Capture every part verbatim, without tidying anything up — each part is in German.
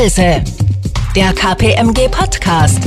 Impulse, der K P M G Podcast.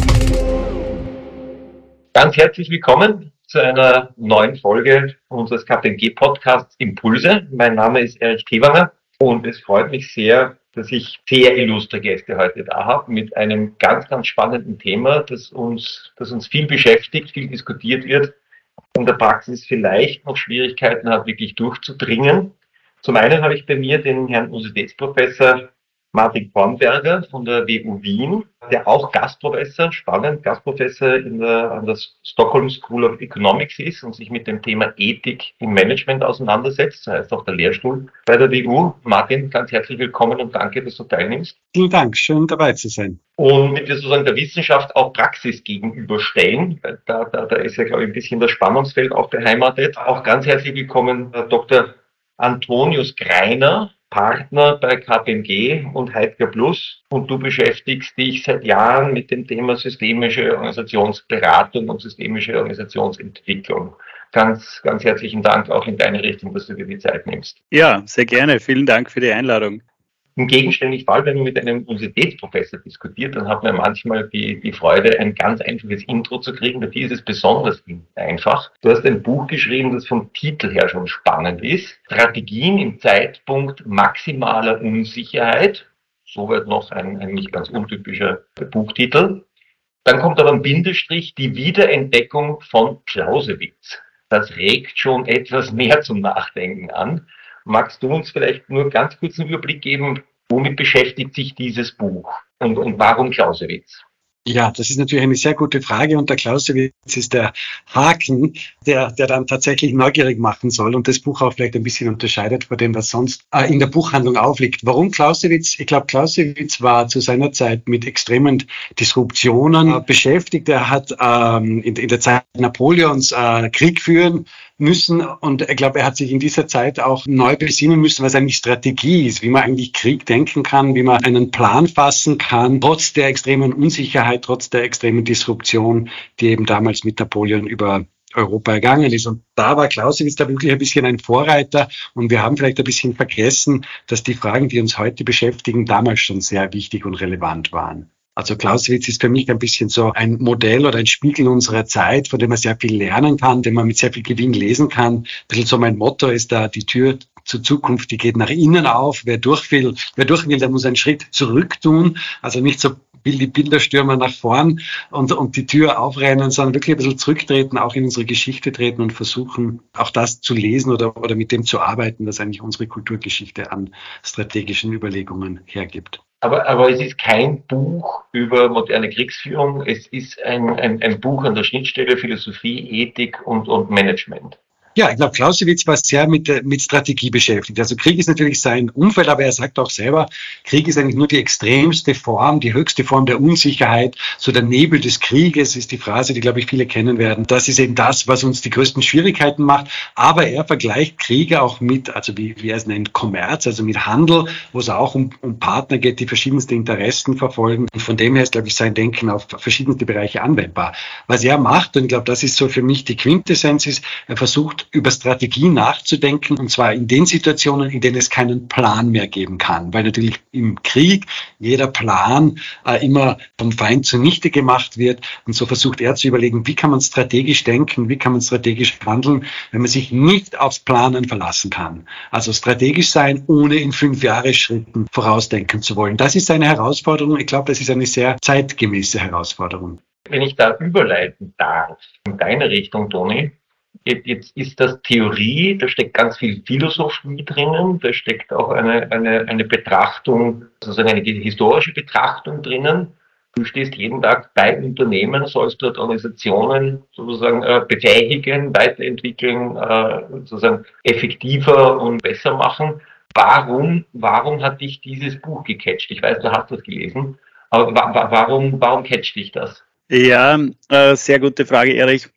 Ganz herzlich willkommen zu einer neuen Folge unseres K P M G Podcasts Impulse. Mein Name ist Erich Tewanger und es freut mich sehr, dass ich sehr illustre Gäste heute da habe mit einem ganz, ganz spannenden Thema, das uns, das uns viel beschäftigt, viel diskutiert wird, in der Praxis vielleicht noch Schwierigkeiten hat, wirklich durchzudringen. Zum einen habe ich bei mir den Herrn Universitätsprofessor Martin Kornberger von der W U Wien, der auch Gastprofessor, spannend, Gastprofessor in der, an der Stockholm School of Economics ist und sich mit dem Thema Ethik im Management auseinandersetzt. Das heißt auch der Lehrstuhl bei der W U. Martin, ganz herzlich willkommen und danke, dass du teilnimmst. Vielen Dank, schön dabei zu sein. Und mit wir sozusagen der Wissenschaft auch Praxis gegenüberstellen. Da, da, da ist ja, glaube ich, ein bisschen das Spannungsfeld auch beheimatet. Auch ganz herzlich willkommen, Doktor Antonius Greiner, Partner bei K P M G und Heidger Plus, und du beschäftigst dich seit Jahren mit dem Thema systemische Organisationsberatung und systemische Organisationsentwicklung. Ganz, ganz herzlichen Dank auch in deine Richtung, dass du dir die Zeit nimmst. Ja, sehr gerne. Vielen Dank für die Einladung. Im gegenständlichen Fall, wenn man mit einem Universitätsprofessor diskutiert, dann hat man manchmal die, die Freude, ein ganz einfaches Intro zu kriegen. Bei dir ist es besonders einfach. Du hast ein Buch geschrieben, das vom Titel her schon spannend ist. Strategien im Zeitpunkt maximaler Unsicherheit. Soweit noch ein, ein nicht ganz untypischer Buchtitel. Dann kommt aber ein Bindestrich, die Wiederentdeckung von Clausewitz. Das regt schon etwas mehr zum Nachdenken an. Magst du uns vielleicht nur ganz kurz einen Überblick geben, womit beschäftigt sich dieses Buch und, und warum Clausewitz? Ja, das ist natürlich eine sehr gute Frage, und der Clausewitz ist der Haken, der, der dann tatsächlich neugierig machen soll und das Buch auch vielleicht ein bisschen unterscheidet von dem, was sonst äh, in der Buchhandlung aufliegt. Warum Clausewitz? Ich glaube, Clausewitz war zu seiner Zeit mit extremen Disruptionen äh, beschäftigt. Er hat ähm, in, in der Zeit Napoleons äh, Krieg führen müssen, und ich glaube, er hat sich in dieser Zeit auch neu besinnen müssen, was eigentlich Strategie ist, wie man eigentlich Krieg denken kann, wie man einen Plan fassen kann, trotz der extremen Unsicherheit, trotz der extremen Disruption, die eben damals mit Napoleon über Europa ergangen ist. Und da war Clausewitz da wirklich ein bisschen ein Vorreiter, und wir haben vielleicht ein bisschen vergessen, dass die Fragen, die uns heute beschäftigen, damals schon sehr wichtig und relevant waren. Also Clausewitz ist für mich ein bisschen so ein Modell oder ein Spiegel unserer Zeit, von dem man sehr viel lernen kann, den man mit sehr viel Gewinn lesen kann. Ein bisschen so mein Motto ist da, die Tür zur Zukunft, die geht nach innen auf. Wer durch will, wer durch will, der muss einen Schritt zurück tun. Also nicht so will die Bilderstürmer nach vorn und, und die Tür aufrennen, sondern wirklich ein bisschen zurücktreten, auch in unsere Geschichte treten und versuchen, auch das zu lesen oder, oder mit dem zu arbeiten, was eigentlich unsere Kulturgeschichte an strategischen Überlegungen hergibt. Aber, aber es ist kein Buch über moderne Kriegsführung. Es ist ein, ein, ein Buch an der Schnittstelle Philosophie, Ethik und, und Management. Ja, ich glaube, Clausewitz war sehr mit, mit Strategie beschäftigt. Also Krieg ist natürlich sein Umfeld, aber er sagt auch selber, Krieg ist eigentlich nur die extremste Form, die höchste Form der Unsicherheit. So der Nebel des Krieges ist die Phrase, die, glaube ich, viele kennen werden. Das ist eben das, was uns die größten Schwierigkeiten macht. Aber er vergleicht Kriege auch mit, also wie, wie er es nennt, Kommerz, also mit Handel, wo es auch um, um Partner geht, die verschiedenste Interessen verfolgen. Und von dem her ist, glaube ich, sein Denken auf verschiedenste Bereiche anwendbar. Was er macht, und ich glaube, das ist so für mich die Quintessenz, ist, er versucht, über Strategie nachzudenken, und zwar in den Situationen, in denen es keinen Plan mehr geben kann, weil natürlich im Krieg jeder Plan äh, immer vom Feind zunichte gemacht wird, und so versucht er zu überlegen, wie kann man strategisch denken, wie kann man strategisch handeln, wenn man sich nicht aufs Planen verlassen kann. Also strategisch sein, ohne in fünf Jahre Schritten vorausdenken zu wollen. Das ist eine Herausforderung. Ich glaube, das ist eine sehr zeitgemäße Herausforderung. Wenn ich da überleiten darf, in deine Richtung, Toni, jetzt ist das Theorie, da steckt ganz viel Philosophie drinnen, da steckt auch eine, eine, eine Betrachtung, sozusagen eine historische Betrachtung drinnen. Du stehst jeden Tag bei Unternehmen, sollst dort Organisationen sozusagen äh, befähigen, weiterentwickeln, äh, sozusagen effektiver und besser machen. Warum, warum hat dich dieses Buch gecatcht? Ich weiß, du hast das gelesen, aber wa- wa- warum, warum catcht dich das? Ja, äh, sehr gute Frage, Erich.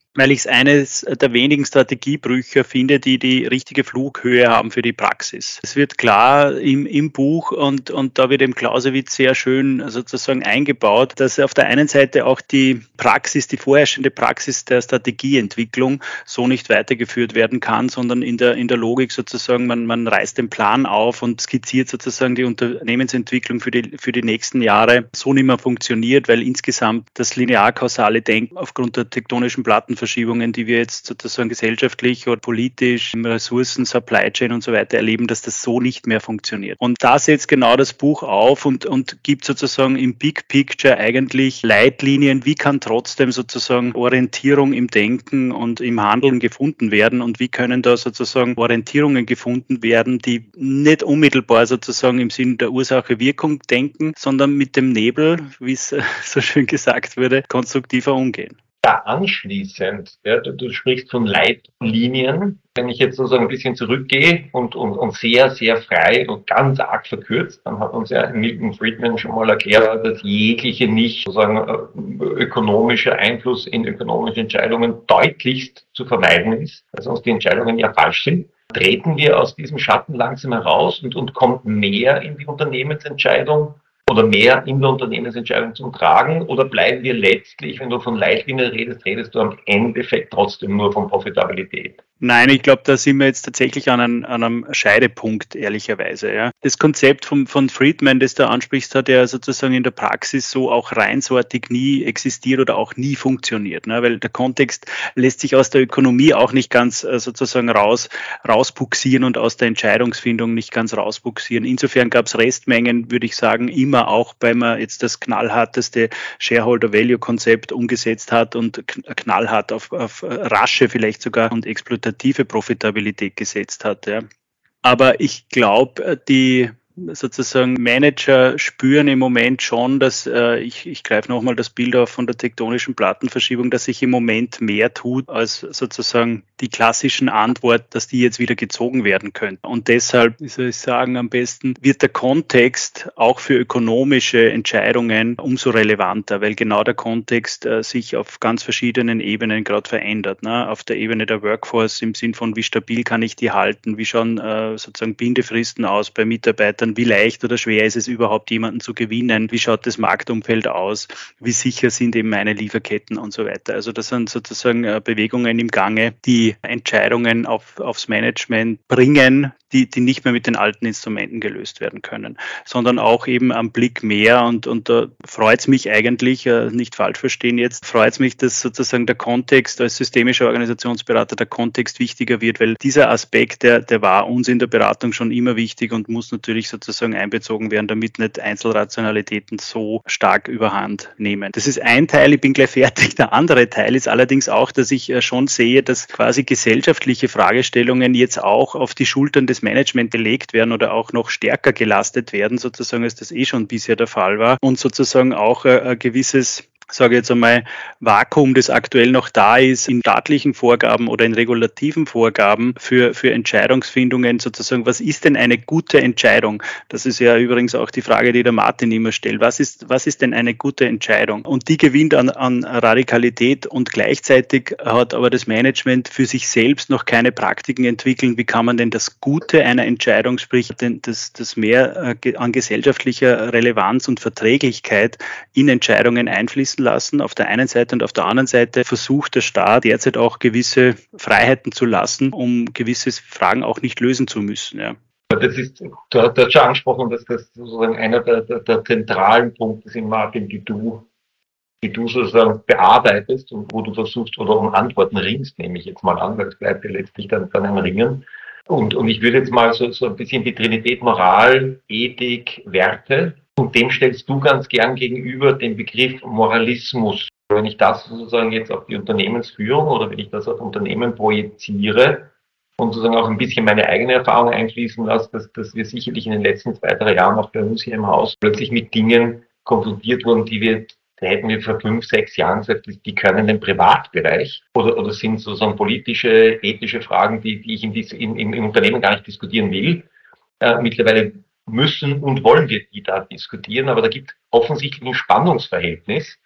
weil ich es eines der wenigen Strategiebücher finde, die die richtige Flughöhe haben für die Praxis. Es wird klar im, im Buch und, und da wird im Clausewitz sehr schön sozusagen eingebaut, dass auf der einen Seite auch die Praxis, die vorherrschende Praxis der Strategieentwicklung so nicht weitergeführt werden kann, sondern in der, in der Logik sozusagen, man, man reißt den Plan auf und skizziert sozusagen die Unternehmensentwicklung für die, für die nächsten Jahre so nicht mehr funktioniert, weil insgesamt das linear-kausale Denken aufgrund der tektonischen Plattenverschiebungen, die wir jetzt sozusagen gesellschaftlich oder politisch im Ressourcen, Supply Chain und so weiter erleben, dass das so nicht mehr funktioniert. Und da setzt genau das Buch auf und, und gibt sozusagen im Big Picture eigentlich Leitlinien, wie kann trotzdem sozusagen Orientierung im Denken und im Handeln gefunden werden und wie können da sozusagen Orientierungen gefunden werden, die nicht unmittelbar sozusagen im Sinne der Ursache-Wirkung denken, sondern mit dem Nebel, wie es so schön gesagt wurde, konstruktiver umgehen. Da anschließend, ja, du, du sprichst von Leitlinien. Wenn ich jetzt sozusagen ein bisschen zurückgehe und, und, und sehr, sehr frei und ganz arg verkürzt, dann hat uns ja Milton Friedman schon mal erklärt, dass jegliche nicht sozusagen ökonomischer Einfluss in ökonomische Entscheidungen deutlichst zu vermeiden ist, weil sonst die Entscheidungen ja falsch sind. Treten wir aus diesem Schatten langsam heraus und, und kommt mehr in die Unternehmensentscheidung oder mehr in der Unternehmensentscheidung zum Tragen, oder bleiben wir letztlich, wenn du von Leitlinien redest, redest du am Endeffekt trotzdem nur von Profitabilität? Nein, ich glaube, da sind wir jetzt tatsächlich an einem, an einem Scheidepunkt, ehrlicherweise. Ja. Das Konzept von, von Friedman, das du ansprichst, hat ja sozusagen in der Praxis so auch reinsortig nie existiert oder auch nie funktioniert, ne? Weil der Kontext lässt sich aus der Ökonomie auch nicht ganz äh, sozusagen raus, rausbuxieren und aus der Entscheidungsfindung nicht ganz rausbuxieren. Insofern gab es Restmengen, würde ich sagen, immer auch, weil man jetzt das knallharteste Shareholder-Value-Konzept umgesetzt hat und knallhart auf, auf rasche vielleicht sogar und exploitative Profitabilität gesetzt hat. Ja. Aber ich glaube, die sozusagen Manager spüren im Moment schon, dass, äh, ich, ich greife nochmal das Bild auf von der tektonischen Plattenverschiebung, dass sich im Moment mehr tut, als sozusagen die klassischen Antworten, dass die jetzt wieder gezogen werden können. Und deshalb, wie soll ich sagen, am besten wird der Kontext auch für ökonomische Entscheidungen umso relevanter, weil genau der Kontext äh, sich auf ganz verschiedenen Ebenen gerade verändert. Ne? Auf der Ebene der Workforce im Sinn von, wie stabil kann ich die halten, wie schauen äh, sozusagen Bindefristen aus bei Mitarbeitern, wie leicht oder schwer ist es überhaupt, jemanden zu gewinnen, wie schaut das Marktumfeld aus, wie sicher sind eben meine Lieferketten und so weiter. Also das sind sozusagen Bewegungen im Gange, die Entscheidungen auf, aufs Management bringen, die, die nicht mehr mit den alten Instrumenten gelöst werden können, sondern auch eben am Blick mehr. Und, und da freut es mich eigentlich, äh, nicht falsch verstehen jetzt, freut es mich, dass sozusagen der Kontext als systemischer Organisationsberater, der Kontext wichtiger wird, weil dieser Aspekt, der, der war uns in der Beratung schon immer wichtig und muss natürlich sozusagen einbezogen werden, damit nicht Einzelrationalitäten so stark überhand nehmen. Das ist ein Teil, ich bin gleich fertig. Der andere Teil ist allerdings auch, dass ich schon sehe, dass quasi gesellschaftliche Fragestellungen jetzt auch auf die Schultern des Management gelegt werden oder auch noch stärker gelastet werden, sozusagen, als das eh schon bisher der Fall war und sozusagen auch ein gewisses, sage ich jetzt einmal, Vakuum, das aktuell noch da ist, in staatlichen Vorgaben oder in regulativen Vorgaben für, für Entscheidungsfindungen sozusagen. Was ist denn eine gute Entscheidung? Das ist ja übrigens auch die Frage, die der Martin immer stellt. Was ist, was ist denn eine gute Entscheidung? Und die gewinnt an, an Radikalität und gleichzeitig hat aber das Management für sich selbst noch keine Praktiken entwickelt. Wie kann man denn das Gute einer Entscheidung, sprich das, das mehr an gesellschaftlicher Relevanz und Verträglichkeit in Entscheidungen einfließen lassen, auf der einen Seite, und auf der anderen Seite versucht der Staat derzeit auch gewisse Freiheiten zu lassen, um gewisse Fragen auch nicht lösen zu müssen. Ja. Das ist, du hast schon angesprochen, dass das sozusagen einer der, der, der zentralen Punkte sind, Martin, die du, die du sozusagen bearbeitest und wo du versuchst oder um Antworten ringst, nehme ich jetzt mal an, weil es bleibt ja letztlich dann, dann ein Ringen. Und, und ich würde jetzt mal so, so ein bisschen die Trinität Moral, Ethik, Werte, und dem stellst du ganz gern gegenüber den Begriff Moralismus. Wenn ich das sozusagen jetzt auf die Unternehmensführung oder wenn ich das auf Unternehmen projiziere und sozusagen auch ein bisschen meine eigene Erfahrung einfließen lasse, dass, dass wir sicherlich in den letzten zwei, drei Jahren auch bei uns hier im Haus plötzlich mit Dingen konfrontiert wurden, die wir, da hätten wir vor fünf, sechs Jahren gesagt, die können in den Privatbereich oder, oder sind sozusagen politische, ethische Fragen, die, die ich in, dies, in, in, im Unternehmen gar nicht diskutieren will. Äh, mittlerweile müssen und wollen wir die da diskutieren, aber da gibt offensichtlich ein Spannungsverhältnis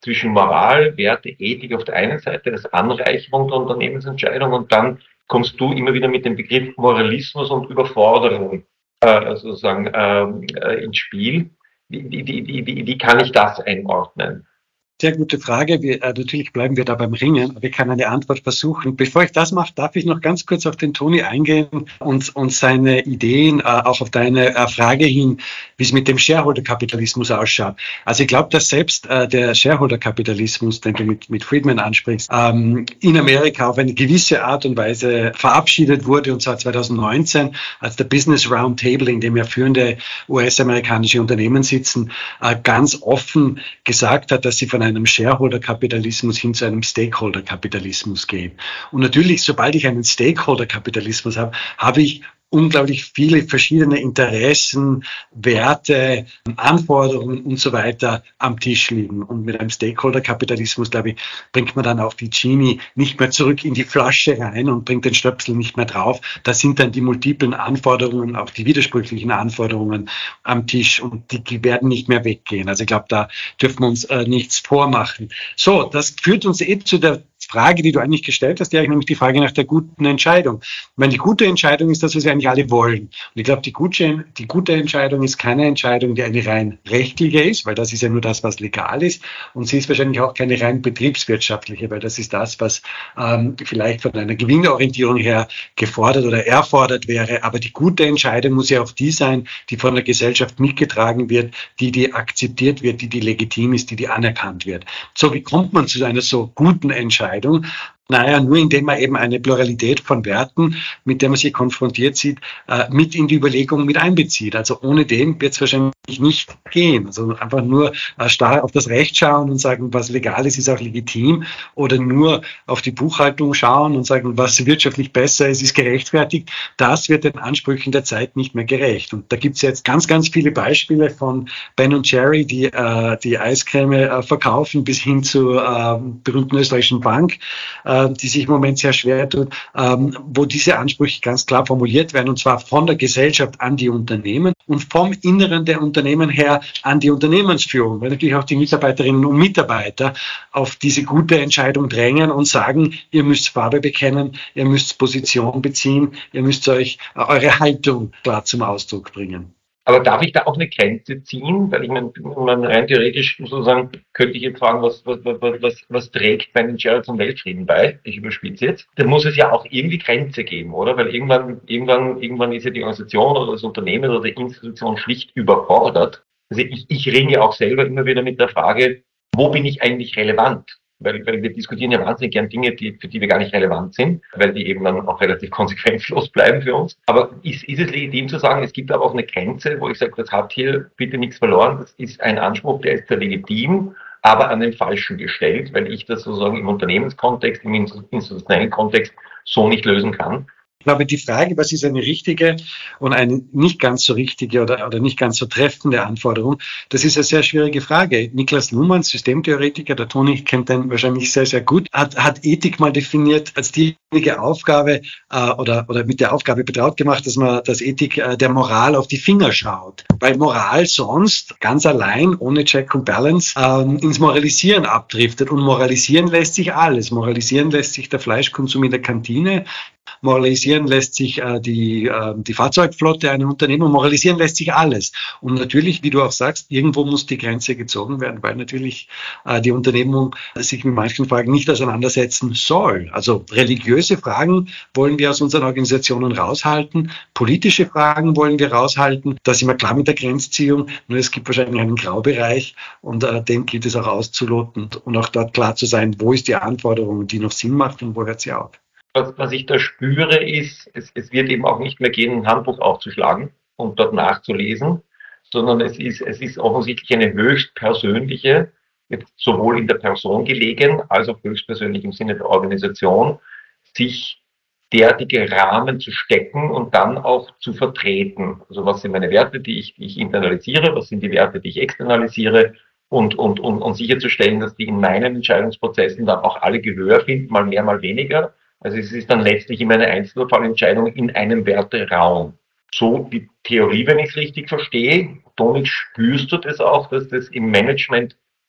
zwischen Moral, Werte, Ethik auf der einen Seite, das Anreicherung der Unternehmensentscheidung, und dann kommst du immer wieder mit dem Begriff Moralismus und Überforderung äh, sozusagen äh, ins Spiel. Wie, wie, wie, wie, wie kann ich das einordnen? Sehr gute Frage. Wir, äh, natürlich bleiben wir da beim Ringen, aber ich kann eine Antwort versuchen. Bevor ich das mache, darf ich noch ganz kurz auf den Toni eingehen und, und seine Ideen, äh, auch auf deine äh, Frage hin, wie es mit dem Shareholder-Kapitalismus ausschaut. Also ich glaube, dass selbst äh, der Shareholder-Kapitalismus, den du mit, mit Friedman ansprichst, ähm, in Amerika auf eine gewisse Art und Weise verabschiedet wurde, und zwar zwanzig neunzehn, als der Business Roundtable, in dem ja führende U S-amerikanische Unternehmen sitzen, äh, ganz offen gesagt hat, dass sie von einem Shareholder-Kapitalismus hin zu einem Stakeholder-Kapitalismus gehen. Und natürlich, sobald ich einen Stakeholder-Kapitalismus habe, habe ich unglaublich viele verschiedene Interessen, Werte, Anforderungen und so weiter am Tisch liegen. Und mit einem Stakeholder-Kapitalismus, glaube ich, bringt man dann auch die Genie nicht mehr zurück in die Flasche rein und bringt den Stöpsel nicht mehr drauf. Da sind dann die multiplen Anforderungen, auch die widersprüchlichen Anforderungen am Tisch, und die, die werden nicht mehr weggehen. Also ich glaube, da dürfen wir uns äh, nichts vormachen. So, das führt uns eh zu der Frage, die du eigentlich gestellt hast, die eigentlich nämlich die Frage nach der guten Entscheidung. Ich meine, die gute Entscheidung ist das, was wir eigentlich alle wollen. Und ich glaube, die gute, die gute Entscheidung ist keine Entscheidung, die eine rein rechtliche ist, weil das ist ja nur das, was legal ist. Und sie ist wahrscheinlich auch keine rein betriebswirtschaftliche, weil das ist das, was ähm, vielleicht von einer Gewinnorientierung her gefordert oder erfordert wäre. Aber die gute Entscheidung muss ja auch die sein, die von der Gesellschaft mitgetragen wird, die, die akzeptiert wird, die, die legitim ist, die, die anerkannt wird. So, wie kommt man zu einer so guten Entscheidung? Naja, nur indem man eben eine Pluralität von Werten, mit der man sich konfrontiert sieht, mit in die Überlegung mit einbezieht. Also ohne dem wird es wahrscheinlich nicht gehen. Also einfach nur starr auf das Recht schauen und sagen, was legal ist, ist auch legitim, oder nur auf die Buchhaltung schauen und sagen, was wirtschaftlich besser ist, ist gerechtfertigt. Das wird den Ansprüchen der Zeit nicht mehr gerecht. Und da gibt es jetzt ganz, ganz viele Beispiele von Ben und Jerry, die äh, die Eiscreme äh, verkaufen, bis hin zur äh, berühmten österreichischen Bank, die sich im Moment sehr schwer tut, ähm, wo diese Ansprüche ganz klar formuliert werden, und zwar von der Gesellschaft an die Unternehmen und vom Inneren der Unternehmen her an die Unternehmensführung, weil natürlich auch die Mitarbeiterinnen und Mitarbeiter auf diese gute Entscheidung drängen und sagen, ihr müsst Farbe bekennen, ihr müsst Position beziehen, ihr müsst euch äh, eure Haltung klar zum Ausdruck bringen. Aber darf ich da auch eine Grenze ziehen? Weil ich meine, man rein theoretisch sozusagen könnte ich jetzt fragen, was, was, was, was trägt Ben und Jerry zum Weltfrieden bei? Ich überspitze jetzt. Da muss es ja auch irgendwie Grenze geben, oder? Weil irgendwann, irgendwann, irgendwann ist ja die Organisation oder das Unternehmen oder die Institution schlicht überfordert. Also ich, ich ringe ja auch selber immer wieder mit der Frage, wo bin ich eigentlich relevant? Weil, weil wir diskutieren ja wahnsinnig gern Dinge, die, für die wir gar nicht relevant sind, weil die eben dann auch relativ konsequenzlos bleiben für uns. Aber ist, ist es legitim zu sagen, es gibt aber auch eine Grenze, wo ich sage, das hat hier bitte nichts verloren, das ist ein Anspruch, der ist zwar legitim, aber an den Falschen gestellt, weil ich das sozusagen im Unternehmenskontext, im institutionellen Kontext so nicht lösen kann. Ich glaube, die Frage, was ist eine richtige und eine nicht ganz so richtige oder, oder nicht ganz so treffende Anforderung, das ist eine sehr schwierige Frage. Niklas Luhmann, Systemtheoretiker, der Toni kennt den wahrscheinlich sehr, sehr gut, hat, hat Ethik mal definiert als diejenige Aufgabe äh, oder, oder mit der Aufgabe betraut gemacht, dass man das Ethik äh, der Moral auf die Finger schaut. Weil Moral sonst ganz allein, ohne Check und Balance, ähm, ins Moralisieren abdriftet. Und moralisieren lässt sich alles. Moralisieren lässt sich der Fleischkonsum in der Kantine, moralisieren lässt sich äh, die, äh, die Fahrzeugflotte einer Unternehmung, moralisieren lässt sich alles. Und natürlich, wie du auch sagst, irgendwo muss die Grenze gezogen werden, weil natürlich äh, die Unternehmung sich mit manchen Fragen nicht auseinandersetzen soll. Also religiöse Fragen wollen wir aus unseren Organisationen raushalten, politische Fragen wollen wir raushalten. Da sind wir klar mit der Grenzziehung, nur es gibt wahrscheinlich einen Graubereich und äh, den gilt es auch auszuloten und auch dort klar zu sein, wo ist die Anforderung, die noch Sinn macht und wo hört sie auf. Was, was ich da spüre, ist, es, es wird eben auch nicht mehr gehen, ein Handbuch aufzuschlagen und dort nachzulesen, sondern es ist, es ist offensichtlich eine höchst persönliche, jetzt sowohl in der Person gelegen, als auch höchstpersönlich im Sinne der Organisation, sich derartige Rahmen zu stecken und dann auch zu vertreten. Also was sind meine Werte, die ich, die ich internalisiere, was sind die Werte, die ich externalisiere, und, und, und, und sicherzustellen, dass die in meinen Entscheidungsprozessen dann auch alle Gehör finden, mal mehr, mal weniger. Also es ist dann letztlich immer eine Einzelfallentscheidung in einem Werteraum. So die Theorie, wenn ich es richtig verstehe. Toni, spürst du das auch, dass das im Management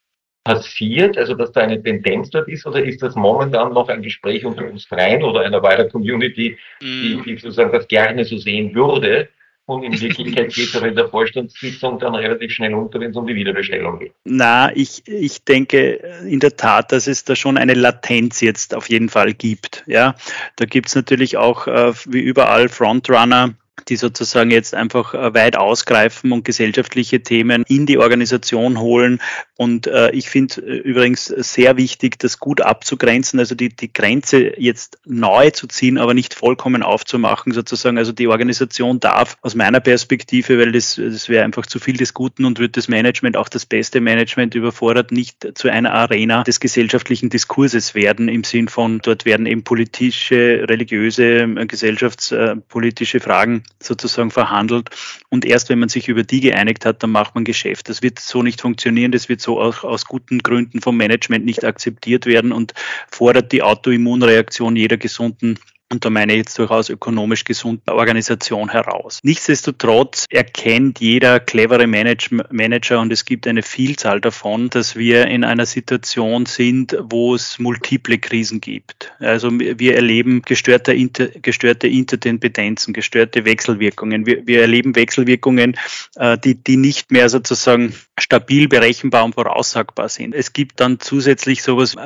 passiert, also dass da eine Tendenz dort ist, oder ist das momentan noch ein Gespräch unter uns Freien oder einer weiteren Community, die, die sozusagen das gerne so sehen würde? Und in Wirklichkeit geht es aber in der Vorstandssitzung dann relativ schnell unter, wenn es um die Wiederbestellung geht. Na, ich, ich denke in der Tat, dass es da schon eine Latenz jetzt auf jeden Fall gibt. Ja, da gibt es natürlich auch äh, wie überall Frontrunner, die sozusagen jetzt einfach weit ausgreifen und gesellschaftliche Themen in die Organisation holen. Und äh, ich finde übrigens sehr wichtig, das gut abzugrenzen, also die, die Grenze jetzt neu zu ziehen, aber nicht vollkommen aufzumachen sozusagen. Also die Organisation darf aus meiner Perspektive, weil das, das wäre einfach zu viel des Guten und wird das Management, auch das beste Management überfordert, nicht zu einer Arena des gesellschaftlichen Diskurses werden, im Sinn von, dort werden eben politische, religiöse, gesellschaftspolitische Fragen sozusagen verhandelt, und erst wenn man sich über die geeinigt hat, dann macht man Geschäft. Das wird so nicht funktionieren, das wird so auch aus guten Gründen vom Management nicht akzeptiert werden und fordert die Autoimmunreaktion jeder gesunden, und da meine ich jetzt durchaus ökonomisch gesunden Organisation heraus. Nichtsdestotrotz erkennt jeder clevere Manage- Manager, und es gibt eine Vielzahl davon, dass wir in einer Situation sind, wo es multiple Krisen gibt. Also wir erleben gestörte, Inter- gestörte Interdependenzen, gestörte Wechselwirkungen. Wir, wir erleben Wechselwirkungen, äh, die, die nicht mehr sozusagen stabil berechenbar und voraussagbar sind. Es gibt dann zusätzlich sowas,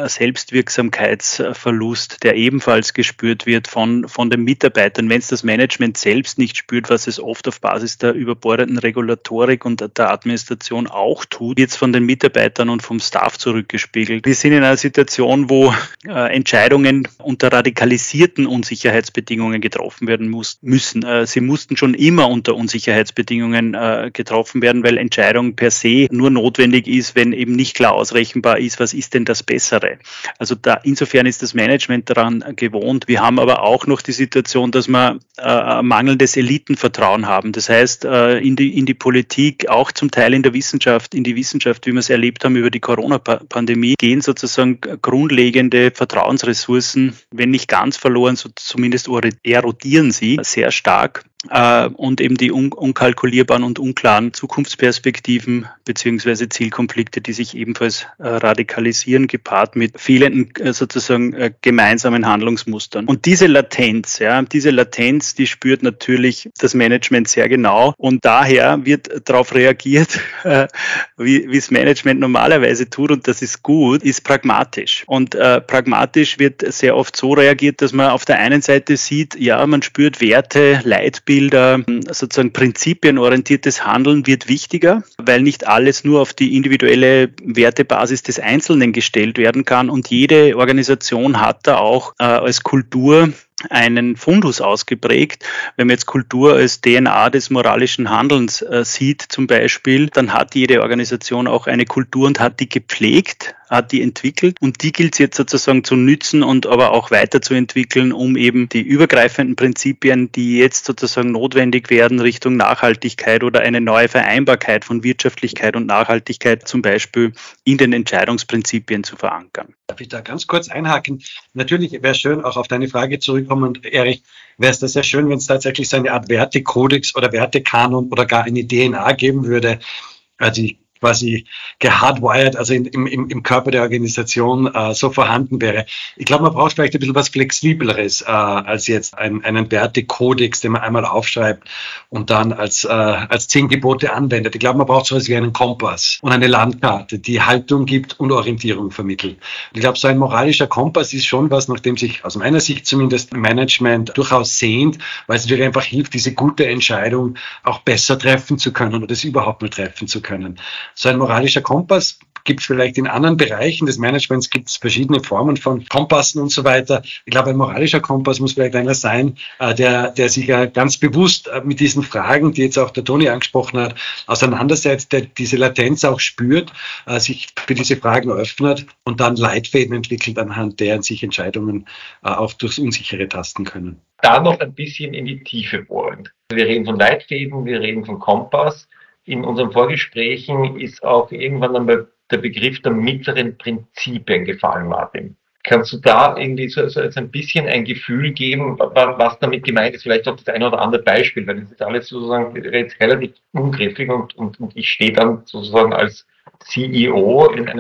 Selbstwirksamkeitsverlust, der ebenfalls gespürt wird von, von den Mitarbeitern. Wenn es das Management selbst nicht spürt, was es oft auf Basis der überbordenden Regulatorik und der Administration auch tut, wird es von den Mitarbeitern und vom Staff zurückgespiegelt. Wir sind in einer Situation, wo äh, Entscheidungen unter radikalisierten Unsicherheitsbedingungen getroffen werden muss, müssen. Äh, sie mussten schon immer unter Unsicherheitsbedingungen äh, getroffen werden, weil Entscheidung per se nur notwendig ist, wenn eben nicht klar ausrechenbar ist, was ist denn das Bessere. Also da insofern ist das Management daran gewohnt. Wir haben aber auch noch die Situation, dass wir äh, mangelndes Elitenvertrauen haben. Das heißt, äh, in die, in die Politik, auch zum Teil in der Wissenschaft, in die Wissenschaft, wie wir es erlebt haben über die Corona-Pandemie, gehen sozusagen grundlegende Vertrauensressourcen, wenn nicht ganz verloren, so zumindest erodieren sie sehr stark. Und eben die un- unkalkulierbaren und unklaren Zukunftsperspektiven beziehungsweise Zielkonflikte, die sich ebenfalls äh, radikalisieren, gepaart mit fehlenden äh, sozusagen äh, gemeinsamen Handlungsmustern. Und diese Latenz, ja, diese Latenz, die spürt natürlich das Management sehr genau, und daher wird darauf reagiert, äh, wie das Management normalerweise tut, und das ist gut, ist pragmatisch. Und äh, pragmatisch wird sehr oft so reagiert, dass man auf der einen Seite sieht, ja, man spürt Werte, Leitbilder, sozusagen prinzipienorientiertes Handeln wird wichtiger, weil nicht alles nur auf die individuelle Wertebasis des Einzelnen gestellt werden kann, und jede Organisation hat da auch äh, als Kultur einen Fundus ausgeprägt. Wenn man jetzt Kultur als D N A des moralischen Handelns äh, sieht zum Beispiel, dann hat jede Organisation auch eine Kultur und hat die gepflegt, hat die entwickelt, und die gilt es jetzt sozusagen zu nützen und aber auch weiterzuentwickeln, um eben die übergreifenden Prinzipien, die jetzt sozusagen notwendig werden Richtung Nachhaltigkeit oder eine neue Vereinbarkeit von Wirtschaftlichkeit und Nachhaltigkeit zum Beispiel in den Entscheidungsprinzipien zu verankern. Darf ich da ganz kurz einhaken? Natürlich wäre schön, auch auf deine Frage zurückkommen, Erich, wäre es das sehr schön, wenn es tatsächlich so eine Art Wertekodex oder Wertekanon oder gar eine D N A geben würde, die quasi gehardwired, also in, im, im Körper der Organisation äh, so vorhanden wäre. Ich glaube, man braucht vielleicht ein bisschen was Flexibleres äh, als jetzt ein, einen Wertekodex, den man einmal aufschreibt und dann als, äh, als zehn Gebote anwendet. Ich glaube, man braucht sowas wie einen Kompass und eine Landkarte, die Haltung gibt und Orientierung vermittelt. Und ich glaube, so ein moralischer Kompass ist schon was, nach dem sich aus meiner Sicht zumindest Management durchaus sehnt, weil es natürlich einfach hilft, diese gute Entscheidung auch besser treffen zu können oder es überhaupt mal treffen zu können. So ein moralischer Kompass gibt es vielleicht in anderen Bereichen des Managements, gibt es verschiedene Formen von Kompassen und so weiter. Ich glaube, ein moralischer Kompass muss vielleicht einer sein, äh, der, der sich ja ganz bewusst äh, mit diesen Fragen, die jetzt auch der Toni angesprochen hat, auseinandersetzt, der diese Latenz auch spürt, äh, sich für diese Fragen öffnet und dann Leitfäden entwickelt, anhand deren sich Entscheidungen äh, auch durchs Unsichere tasten können. Da noch ein bisschen in die Tiefe bohrend. Wir reden von Leitfäden, wir reden von Kompass. In unseren Vorgesprächen ist auch irgendwann einmal der Begriff der mittleren Prinzipien gefallen, Martin. Kannst du da irgendwie so, so ein bisschen ein Gefühl geben, was damit gemeint ist? Vielleicht auch das eine oder andere Beispiel, weil das ist alles sozusagen jetzt relativ ungriffig und, und, und ich stehe dann sozusagen als C E O in einem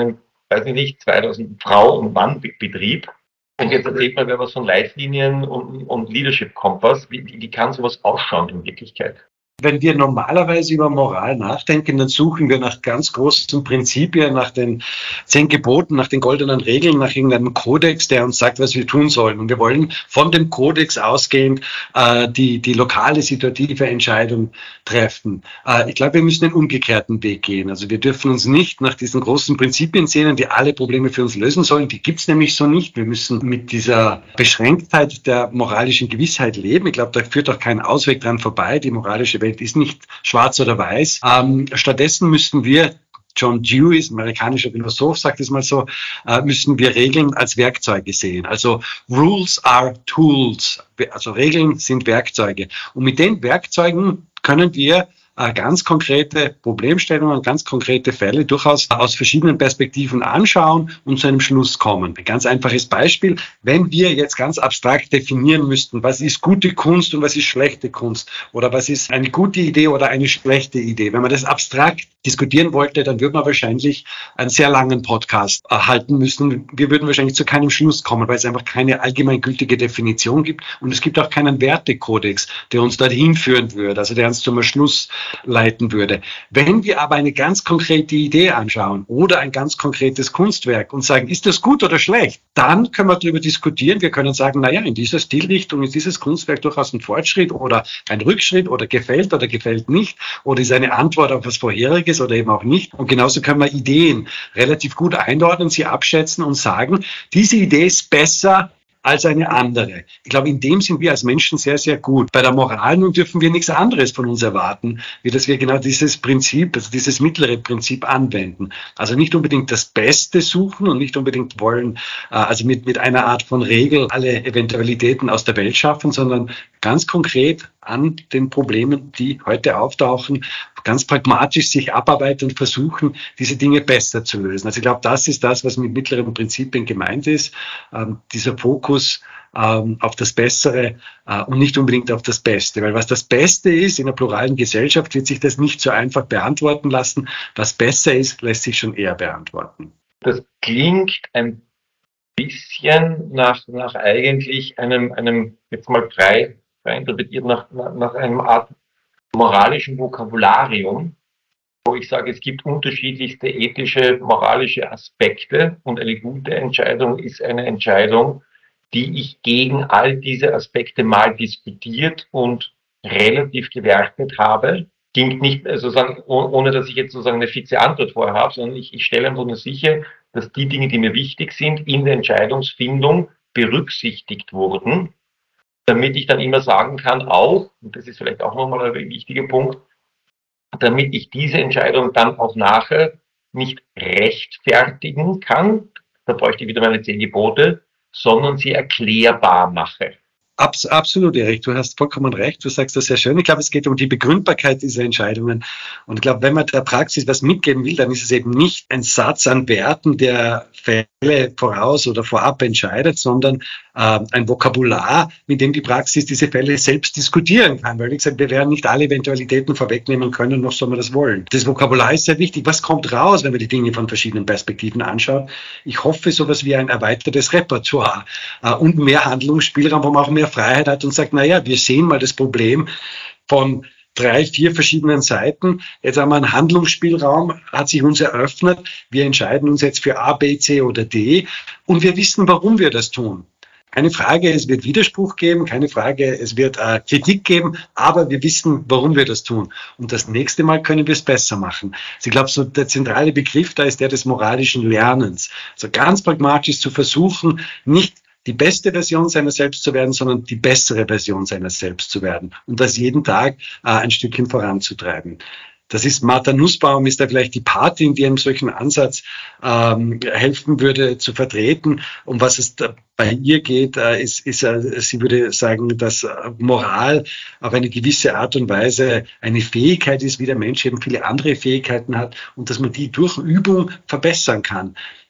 weiß ich nicht, zweitausend Frau- und Mann-Betrieb. Und jetzt erzählt mal wer was von Leitlinien und, und Leadership Kompass. Wie, wie kann sowas ausschauen in Wirklichkeit? Wenn wir normalerweise über Moral nachdenken, dann suchen wir nach ganz großen Prinzipien, nach den zehn Geboten, nach den goldenen Regeln, nach irgendeinem Kodex, der uns sagt, was wir tun sollen. Und wir wollen von dem Kodex ausgehend äh, die, die lokale situative Entscheidung treffen. Äh, ich glaube, wir müssen den umgekehrten Weg gehen. Also wir dürfen uns nicht nach diesen großen Prinzipien sehnen, die alle Probleme für uns lösen sollen. Die gibt's nämlich so nicht. Wir müssen mit dieser Beschränktheit der moralischen Gewissheit leben. Ich glaube, da führt auch kein Ausweg dran vorbei. Die moralische Welt ist nicht schwarz oder weiß. Ähm, stattdessen müssten wir, John Dewey, ein amerikanischer Philosoph, sagt es mal so, äh, müssen wir Regeln als Werkzeuge sehen. Also Rules are tools. Also Regeln sind Werkzeuge. Und mit den Werkzeugen können wir ganz konkrete Problemstellungen, ganz konkrete Fälle durchaus aus verschiedenen Perspektiven anschauen und zu einem Schluss kommen. Ein ganz einfaches Beispiel, wenn wir jetzt ganz abstrakt definieren müssten, was ist gute Kunst und was ist schlechte Kunst oder was ist eine gute Idee oder eine schlechte Idee. Wenn man das abstrakt diskutieren wollte, dann würde man wahrscheinlich einen sehr langen Podcast halten müssen. Wir würden wahrscheinlich zu keinem Schluss kommen, weil es einfach keine allgemeingültige Definition gibt und es gibt auch keinen Wertekodex, der uns dorthin führen würde, also der uns zum Schluss leiten würde. Wenn wir aber eine ganz konkrete Idee anschauen oder ein ganz konkretes Kunstwerk und sagen, ist das gut oder schlecht, dann können wir darüber diskutieren. Wir können sagen, naja, in dieser Stilrichtung ist dieses Kunstwerk durchaus ein Fortschritt oder ein Rückschritt oder gefällt oder gefällt nicht oder ist eine Antwort auf was Vorheriges oder eben auch nicht. Und genauso können wir Ideen relativ gut einordnen, sie abschätzen und sagen, diese Idee ist besser als eine andere. Ich glaube, in dem sind wir als Menschen sehr, sehr gut. Bei der Moral nun dürfen wir nichts anderes von uns erwarten, wie dass wir genau dieses Prinzip, also dieses mittlere Prinzip anwenden. Also nicht unbedingt das Beste suchen und nicht unbedingt wollen, also mit, mit einer Art von Regel alle Eventualitäten aus der Welt schaffen, sondern ganz konkret an den Problemen, die heute auftauchen, ganz pragmatisch sich abarbeiten und versuchen, diese Dinge besser zu lösen. Also ich glaube, das ist das, was mit mittleren Prinzipien gemeint ist. Ähm, dieser Fokus ähm, auf das Bessere äh, und nicht unbedingt auf das Beste. Weil was das Beste ist in einer pluralen Gesellschaft, wird sich das nicht so einfach beantworten lassen. Was besser ist, lässt sich schon eher beantworten. Das klingt ein bisschen nach, nach eigentlich einem, einem, jetzt mal frei, frei interpretiert, nach, nach, nach einem Art moralischen Vokabularium, wo ich sage, es gibt unterschiedlichste ethische, moralische Aspekte und eine gute Entscheidung ist eine Entscheidung, die ich gegen all diese Aspekte mal diskutiert und relativ gewertet habe. Klingt nicht, also sagen, ohne dass ich jetzt sozusagen eine fixe Antwort vorher habe, sondern ich, ich stelle einfach nur sicher, dass die Dinge, die mir wichtig sind, in der Entscheidungsfindung berücksichtigt wurden, damit ich dann immer sagen kann, auch, und das ist vielleicht auch nochmal ein wichtiger Punkt, damit ich diese Entscheidung dann auch nachher nicht rechtfertigen kann, da bräuchte ich wieder meine zehn Gebote, sondern sie erklärbar mache. Abs- absolut, Erich, du hast vollkommen recht, du sagst das sehr schön. Ich glaube, es geht um die Begründbarkeit dieser Entscheidungen. Und ich glaube, wenn man der Praxis was mitgeben will, dann ist es eben nicht ein Satz an Werten, der Fälle voraus oder vorab entscheidet, sondern äh, ein Vokabular, mit dem die Praxis diese Fälle selbst diskutieren kann. Weil, wie gesagt, wir werden nicht alle Eventualitäten vorwegnehmen können, noch soll man das wollen. Das Vokabular ist sehr wichtig. Was kommt raus, wenn wir die Dinge von verschiedenen Perspektiven anschauen? Ich hoffe, sowas wie ein erweitertes Repertoire äh, und mehr Handlungsspielraum, wo man auch mehr Freiheit hat und sagt, naja, wir sehen mal das Problem von drei, vier verschiedenen Seiten. Jetzt haben wir einen Handlungsspielraum, hat sich uns eröffnet. Wir entscheiden uns jetzt für A, B, C oder D und wir wissen, warum wir das tun. Keine Frage, es wird Widerspruch geben, keine Frage, es wird äh, Kritik geben, aber wir wissen, warum wir das tun. Und das nächste Mal können wir es besser machen. Also ich glaube, so der zentrale Begriff da ist der des moralischen Lernens. Also ganz pragmatisch zu versuchen, nicht die beste Version seiner selbst zu werden, sondern die bessere Version seiner selbst zu werden und das jeden Tag äh, ein Stückchen voranzutreiben. Das ist Martha Nussbaum, ist da vielleicht die Patin, die einem solchen Ansatz ähm, helfen würde zu vertreten. Um was es da bei ihr geht, äh, ist, ist äh, sie würde sagen, dass äh, Moral auf eine gewisse Art und Weise eine Fähigkeit ist, wie der Mensch eben viele andere Fähigkeiten hat und dass man die durch Übung verbessern kann.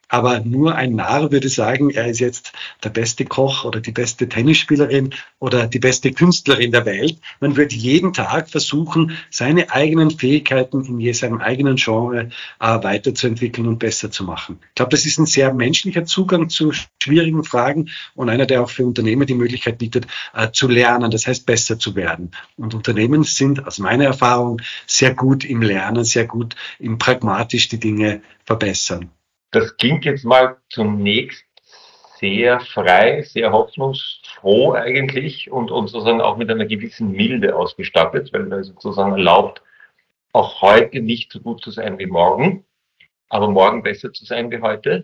Aber nur ein Narr würde sagen, er ist jetzt der beste Koch oder die beste Tennisspielerin oder die beste Künstlerin der Welt. Man wird jeden Tag versuchen, seine eigenen Fähigkeiten in seinem eigenen Genre äh, weiterzuentwickeln und besser zu machen. Ich glaube, das ist ein sehr menschlicher Zugang zu schwierigen Fragen und einer, der auch für Unternehmer die Möglichkeit bietet, äh, zu lernen, das heißt besser zu werden. Und Unternehmen sind aus meiner Erfahrung sehr gut im Lernen, sehr gut im pragmatisch die Dinge verbessern. Das klingt jetzt mal zunächst sehr frei, sehr hoffnungsfroh eigentlich und, und sozusagen auch mit einer gewissen Milde ausgestattet, weil er sozusagen erlaubt, auch heute nicht so gut zu sein wie morgen, aber morgen besser zu sein wie heute.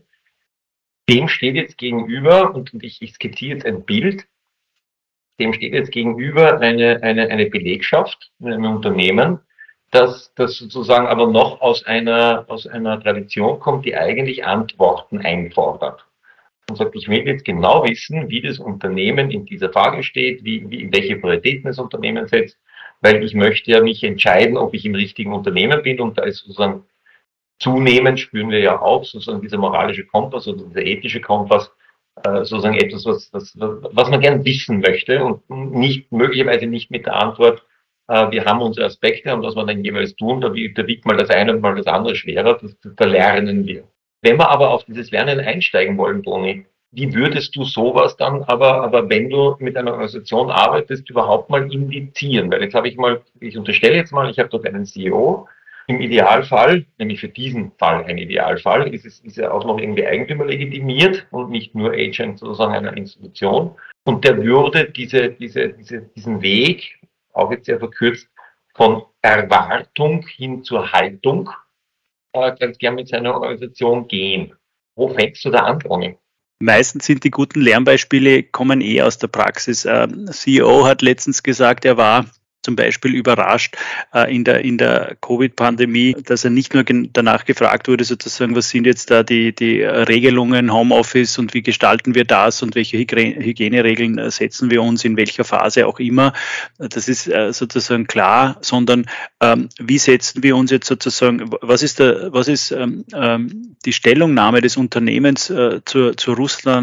Dem steht jetzt gegenüber, und ich, ich skizziere jetzt ein Bild, dem steht jetzt gegenüber eine, eine, eine Belegschaft in einem Unternehmen, das, das sozusagen aber noch aus einer, aus einer Tradition kommt, die eigentlich Antworten einfordert. Und sagt, ich will jetzt genau wissen, wie das Unternehmen in dieser Frage steht, wie, wie, welche Prioritäten das Unternehmen setzt, weil ich möchte ja mich entscheiden, ob ich im richtigen Unternehmen bin, und da ist sozusagen zunehmend, spüren wir ja auch, sozusagen dieser moralische Kompass oder dieser ethische Kompass, äh, sozusagen etwas, was, was, was man gern wissen möchte und nicht, möglicherweise nicht mit der Antwort, äh, wir haben unsere Aspekte und was wir dann jeweils tun, da, da wiegt mal das eine und mal das andere schwerer, das, da lernen wir. Wenn wir aber auf dieses Lernen einsteigen wollen, Toni, wie würdest du sowas dann aber, aber wenn du mit einer Organisation arbeitest, überhaupt mal indizieren? Weil jetzt habe ich mal, ich unterstelle jetzt mal, ich habe dort einen C E O. Im Idealfall, nämlich für diesen Fall ein Idealfall, ist es, ist er auch noch irgendwie Eigentümer legitimiert und nicht nur Agent sozusagen einer Institution. Und der würde diese, diese, diese, diesen Weg, auch jetzt sehr verkürzt, von Erwartung hin zur Haltung, ganz gern mit seiner Organisation gehen. Wo fängst du da an, Toni? Meistens sind die guten Lernbeispiele, kommen eh aus der Praxis. Ähm, C E O hat letztens gesagt, er war zum Beispiel überrascht äh, in der, in der Covid-Pandemie, dass er nicht nur gen- danach gefragt wurde, sozusagen, was sind jetzt da die, die Regelungen, Homeoffice und wie gestalten wir das und welche Hygiene- Hygieneregeln äh, setzen wir uns in welcher Phase auch immer. Das ist äh, sozusagen klar, sondern ähm, wie setzen wir uns jetzt sozusagen, was ist, der, was ist ähm, ähm, die Stellungnahme des Unternehmens äh, zur, zur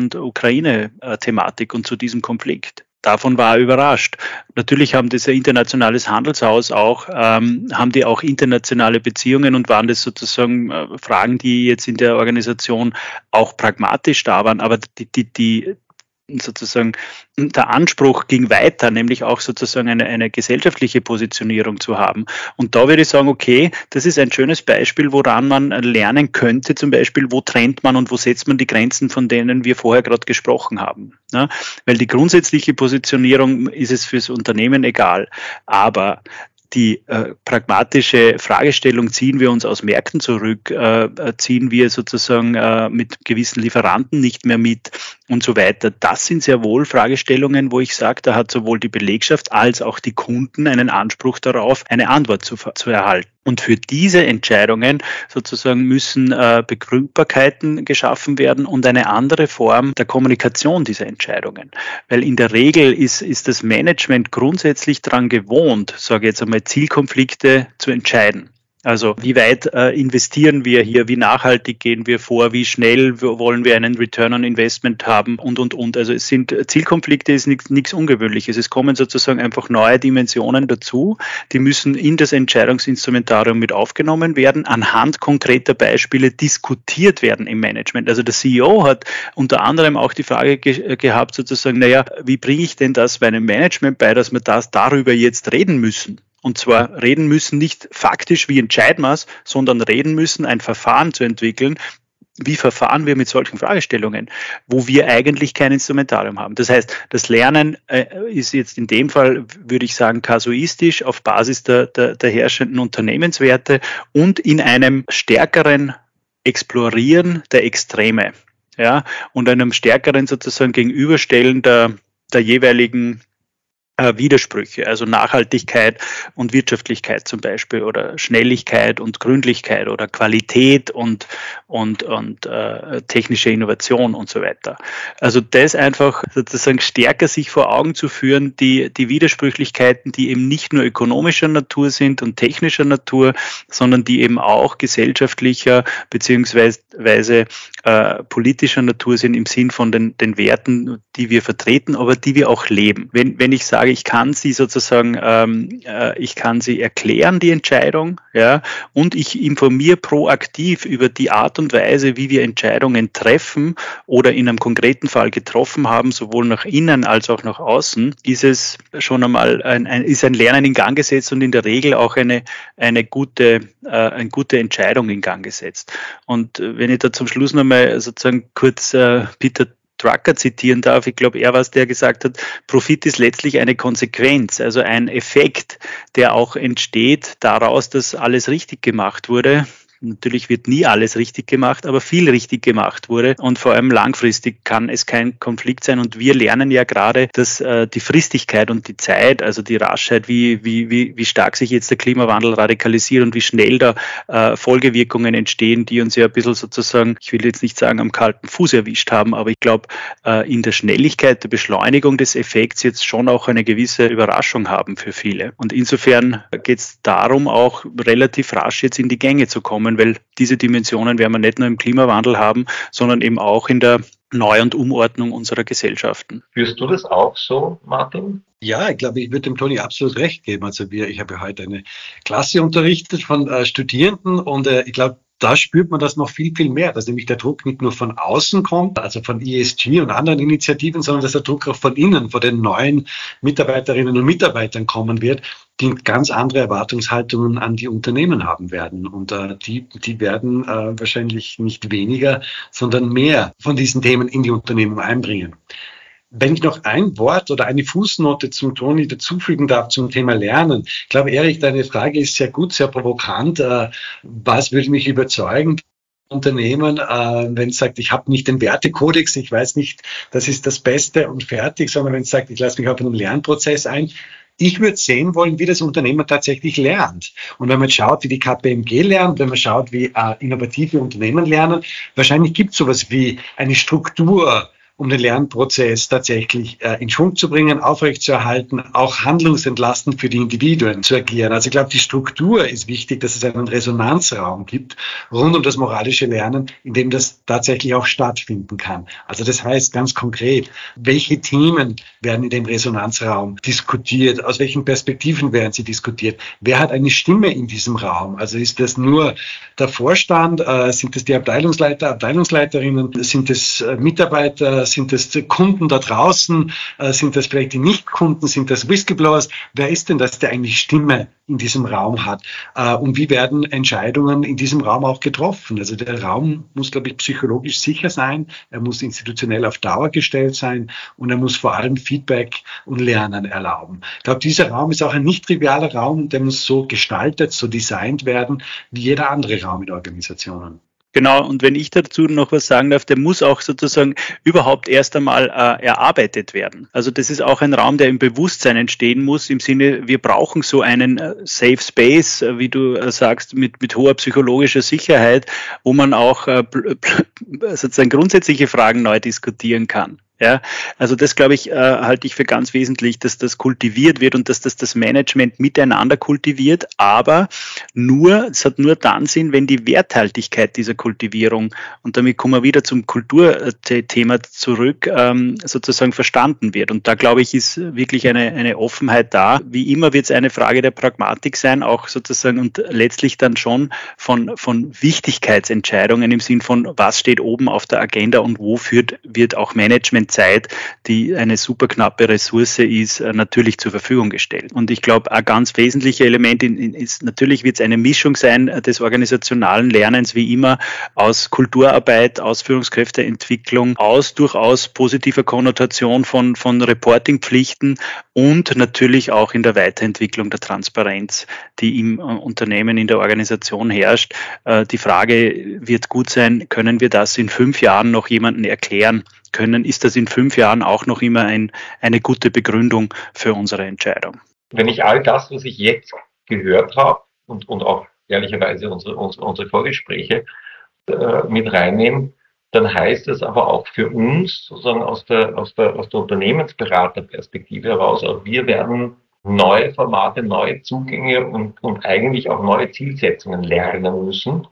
Russland-Ukraine-Thematik und zu diesem Konflikt? Davon war er überrascht. Natürlich haben das ein internationales Handelshaus auch, ähm, haben die auch internationale Beziehungen und waren das sozusagen äh, Fragen, die jetzt in der Organisation auch pragmatisch da waren, aber die, die, die sozusagen der Anspruch ging weiter, nämlich auch sozusagen eine, eine gesellschaftliche Positionierung zu haben. Und da würde ich sagen, okay, das ist ein schönes Beispiel, woran man lernen könnte, zum Beispiel, wo trennt man und wo setzt man die Grenzen, von denen wir vorher gerade gesprochen haben. Ja, weil die grundsätzliche Positionierung ist es fürs Unternehmen egal, aber die äh, pragmatische Fragestellung, ziehen wir uns aus Märkten zurück, äh, ziehen wir sozusagen äh, mit gewissen Lieferanten nicht mehr mit und so weiter. Das sind sehr wohl Fragestellungen, wo ich sage, da hat sowohl die Belegschaft als auch die Kunden einen Anspruch darauf, eine Antwort zu, zu erhalten. Und für diese Entscheidungen sozusagen müssen äh, Begründbarkeiten geschaffen werden und eine andere Form der Kommunikation dieser Entscheidungen. Weil in der Regel ist, ist das Management grundsätzlich daran gewohnt, sage ich jetzt einmal, Zielkonflikte zu entscheiden. Also wie weit äh, investieren wir hier, wie nachhaltig gehen wir vor, wie schnell wollen wir einen Return on Investment haben und, und, und. Also es sind Zielkonflikte, ist nichts Ungewöhnliches. Es kommen sozusagen einfach neue Dimensionen dazu, die müssen in das Entscheidungsinstrumentarium mit aufgenommen werden, anhand konkreter Beispiele diskutiert werden im Management. Also der C E O hat unter anderem auch die Frage ge- gehabt, sozusagen, naja, wie bringe ich denn das meinem Management bei, dass wir das darüber jetzt reden müssen? Und zwar reden müssen nicht faktisch, wie entscheiden wir es, sondern reden müssen, ein Verfahren zu entwickeln. Wie verfahren wir mit solchen Fragestellungen, wo wir eigentlich kein Instrumentarium haben? Das heißt, das Lernen äh, ist jetzt in dem Fall, würde ich sagen, kasuistisch auf Basis der, der, der herrschenden Unternehmenswerte und in einem stärkeren Explorieren der Extreme, ja, und einem stärkeren sozusagen Gegenüberstellen der, der jeweiligen Widersprüche, also Nachhaltigkeit und Wirtschaftlichkeit zum Beispiel oder Schnelligkeit und Gründlichkeit oder Qualität und, und, und äh, technische Innovation und so weiter. Also das einfach sozusagen stärker sich vor Augen zu führen, die, die Widersprüchlichkeiten, die eben nicht nur ökonomischer Natur sind und technischer Natur, sondern die eben auch gesellschaftlicher beziehungsweise teilweise äh, politischer Natur sind im Sinn von den, den Werten, die wir vertreten, aber die wir auch leben. Wenn, wenn ich sage, ich kann sie sozusagen, ähm, äh, ich kann sie erklären, die Entscheidung, ja, und ich informiere proaktiv über die Art und Weise, wie wir Entscheidungen treffen oder in einem konkreten Fall getroffen haben, sowohl nach innen als auch nach außen, ist es schon einmal ein, ein, ist ein Lernen in Gang gesetzt und in der Regel auch eine, eine gute, äh, eine gute Entscheidung in Gang gesetzt. Und wenn ich da zum Schluss nochmal sozusagen kurz äh, Peter Drucker zitieren darf, ich glaube, er war es, der gesagt hat, Profit ist letztlich eine Konsequenz, also ein Effekt, der auch entsteht daraus, dass alles richtig gemacht wurde. Natürlich wird nie alles richtig gemacht, aber viel richtig gemacht wurde und vor allem langfristig kann es kein Konflikt sein und wir lernen ja gerade, dass äh, die Fristigkeit und die Zeit, also die Raschheit, wie, wie, wie, wie stark sich jetzt der Klimawandel radikalisiert und wie schnell da äh, Folgewirkungen entstehen, die uns ja ein bisschen sozusagen, ich will jetzt nicht sagen am kalten Fuß erwischt haben, aber ich glaube, äh, in der Schnelligkeit der Beschleunigung des Effekts jetzt schon auch eine gewisse Überraschung haben für viele. Und insofern geht es darum, auch relativ rasch jetzt in die Gänge zu kommen, weil diese Dimensionen werden wir nicht nur im Klimawandel haben, sondern eben auch in der Neu- und Umordnung unserer Gesellschaften. Fühlst du das auch so, Martin? Ja, ich glaube, ich würde dem Toni absolut recht geben. Also wir, ich habe ja heute eine Klasse unterrichtet von äh, Studierenden und äh, ich glaube, da spürt man das noch viel, viel mehr, dass nämlich der Druck nicht nur von außen kommt, also von E S G und anderen Initiativen, sondern dass der Druck auch von innen, von den neuen Mitarbeiterinnen und Mitarbeitern kommen wird, die ganz andere Erwartungshaltungen an die Unternehmen haben werden. Und äh, die, die werden äh, wahrscheinlich nicht weniger, sondern mehr von diesen Themen in die Unternehmung einbringen. Wenn ich noch ein Wort oder eine Fußnote zum Toni dazufügen darf zum Thema Lernen. Ich glaube, Erich, deine Frage ist sehr gut, sehr provokant. Äh, was würde mich überzeugen? Unternehmen, äh, wenn es sagt, ich habe nicht den Wertekodex, ich weiß nicht, das ist das Beste und fertig, sondern wenn es sagt, ich lasse mich auf einen Lernprozess ein. Ich würde sehen wollen, wie das Unternehmen tatsächlich lernt. Und wenn man schaut, wie die K P M G lernt, wenn man schaut, wie äh, innovative Unternehmen lernen, wahrscheinlich gibt es sowas wie eine Struktur, um den Lernprozess tatsächlich äh, in Schwung zu bringen, aufrechtzuerhalten, auch handlungsentlastend für die Individuen zu agieren. Also ich glaube, die Struktur ist wichtig, dass es einen Resonanzraum gibt rund um das moralische Lernen, in dem das tatsächlich auch stattfinden kann. Also das heißt ganz konkret, welche Themen werden in dem Resonanzraum diskutiert, aus welchen Perspektiven werden sie diskutiert, wer hat eine Stimme in diesem Raum? Also ist das nur der Vorstand, äh, sind das die Abteilungsleiter, Abteilungsleiterinnen, sind es äh, Mitarbeiter, sind das Kunden da draußen? Sind das vielleicht die Nicht-Kunden? Sind das Whistleblowers? Wer ist denn das, der eigentlich Stimme in diesem Raum hat? Und wie werden Entscheidungen in diesem Raum auch getroffen? Also der Raum muss, glaube ich, psychologisch sicher sein. Er muss institutionell auf Dauer gestellt sein und er muss vor allem Feedback und Lernen erlauben. Ich glaube, dieser Raum ist auch ein nicht trivialer Raum. Der muss so gestaltet, so designt werden wie jeder andere Raum in Organisationen. Genau, und wenn ich dazu noch was sagen darf, der muss auch sozusagen überhaupt erst einmal äh, erarbeitet werden. Also das ist auch ein Raum, der im Bewusstsein entstehen muss, im Sinne, wir brauchen so einen äh, Safe Space, äh, wie du äh, sagst, mit, mit hoher psychologischer Sicherheit, wo man auch äh, sozusagen grundsätzliche Fragen neu diskutieren kann. Ja, also das, glaube ich, äh, halte ich für ganz wesentlich, dass das kultiviert wird und dass das das Management miteinander kultiviert, aber nur, es hat nur dann Sinn, wenn die Werthaltigkeit dieser Kultivierung, und damit kommen wir wieder zum Kulturthema zurück, ähm, sozusagen verstanden wird. Und da, glaube ich, ist wirklich eine, eine Offenheit da. Wie immer wird es eine Frage der Pragmatik sein, auch sozusagen und letztlich dann schon von, von Wichtigkeitsentscheidungen im Sinn von, was steht oben auf der Agenda und wo führt, wird auch Management Zeit, die eine super knappe Ressource ist, natürlich zur Verfügung gestellt. Und ich glaube, ein ganz wesentlicher Element ist, natürlich wird es eine Mischung sein des organisationalen Lernens, wie immer, aus Kulturarbeit, aus Führungskräfteentwicklung, aus durchaus positiver Konnotation von, von Reportingpflichten und natürlich auch in der Weiterentwicklung der Transparenz, die im Unternehmen, in der Organisation herrscht. Die Frage wird gut sein, können wir das in fünf Jahren noch jemandem erklären können? Ist das in fünf Jahren auch noch immer ein, eine gute Begründung für unsere Entscheidung? Wenn ich all das, was ich jetzt gehört habe und, und auch ehrlicherweise unsere, unsere, unsere Vorgespräche äh, mit reinnehme, dann heißt es aber auch für uns, sozusagen aus der, aus der, aus der Unternehmensberaterperspektive heraus, auch wir werden neue Formate, neue Zugänge und, und eigentlich auch neue Zielsetzungen lernen müssen,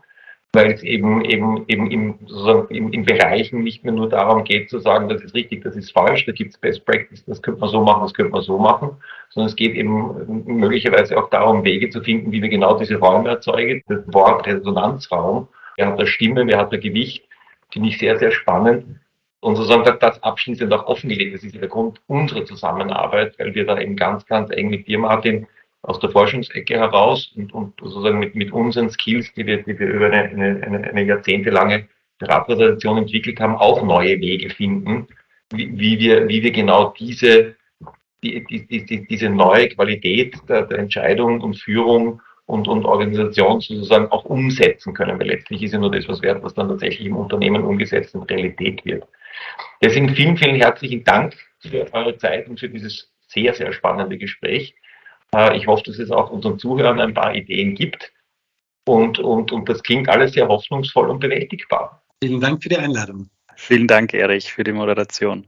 weil es eben eben eben im, sozusagen in, in Bereichen nicht mehr nur darum geht zu sagen, das ist richtig, das ist falsch, da gibt es Best Practice, das könnte man so machen, das könnte man so machen, sondern es geht eben möglicherweise auch darum, Wege zu finden, wie wir genau diese Räume erzeugen. Das Wort Resonanzraum, wer hat da Stimme, wer hat da Gewicht, finde ich sehr, sehr spannend. Und sozusagen das, das abschließend auch offengelegt, das ist der Grund unserer Zusammenarbeit, weil wir da eben ganz, ganz eng mit dir, Martin, aus der Forschungsecke heraus und, und sozusagen mit, mit unseren Skills, die wir, die wir über eine, eine, eine jahrzehntelange Beratungstradition entwickelt haben, auch neue Wege finden, wie, wie wir, wie wir genau diese, die, die, die, diese neue Qualität der, der Entscheidung und Führung und, und Organisation sozusagen auch umsetzen können, weil letztlich ist ja nur das was wert, was dann tatsächlich im Unternehmen umgesetzt und Realität wird. Deswegen vielen, vielen herzlichen Dank für eure Zeit und für dieses sehr, sehr spannende Gespräch. Ich hoffe, dass es auch unseren Zuhörern ein paar Ideen gibt und, und, und das klingt alles sehr hoffnungsvoll und bewältigbar. Vielen Dank für die Einladung. Vielen Dank, Erich, für die Moderation.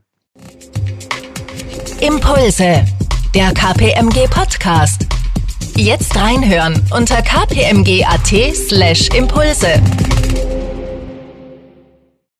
Impulse, der K P M G Podcast. Jetzt reinhören unter k p m g punkt a t slash impulse.